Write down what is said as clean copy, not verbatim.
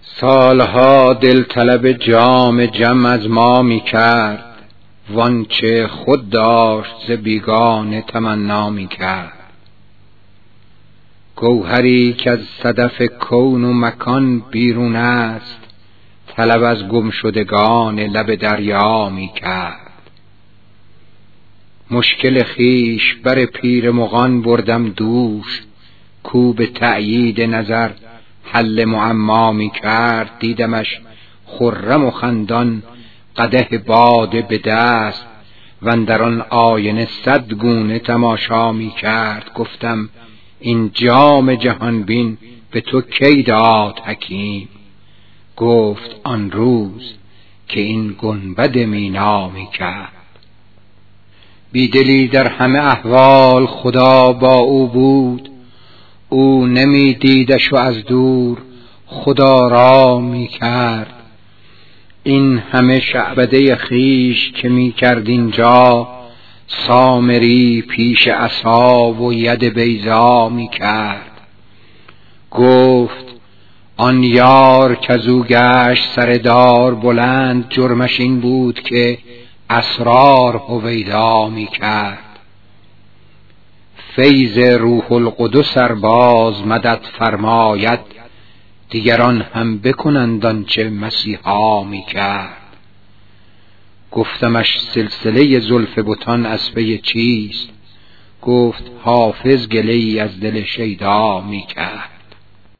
سالها دل طلب جام جم از ما می کرد، وانچه خود داشت ز بیگانه تمنا می کرد. گوهری که از صدف کون و مکان بیرون است، طلب از گمشدگان لب دریا می کرد. مشکل خویش بر پیر مغان بردم دوش، کو به تأیید نظر حل معما می کرد. دیدمش خرم و خندان قدح باده به دست، واندر آن آینه 100 گونه تماشا می کرد. گفتم این جام جهان بین به تو کی داد حکیم؟ گفت آن روز که این گنبد مینا می کرد. بیدلی در همه احوال خدا با او بود، او نمی دیدش و از دور خدا را می کرد. این همه شعبده خویش که می کرد اینجا، سامری پیش عصا و ید بیضا می کرد. گفت آن یار کزو گشت سر دار بلند، جرمش این بود که اسرار هویدا می کرد. فیض روح القدس ار باز مدد فرماید، دیگران هم بکنند آنچه مسیحا می کرد. گفتمش سلسله زلف بتان از پی چیست؟ گفت حافظ گله ای از دل شیدا می کرد.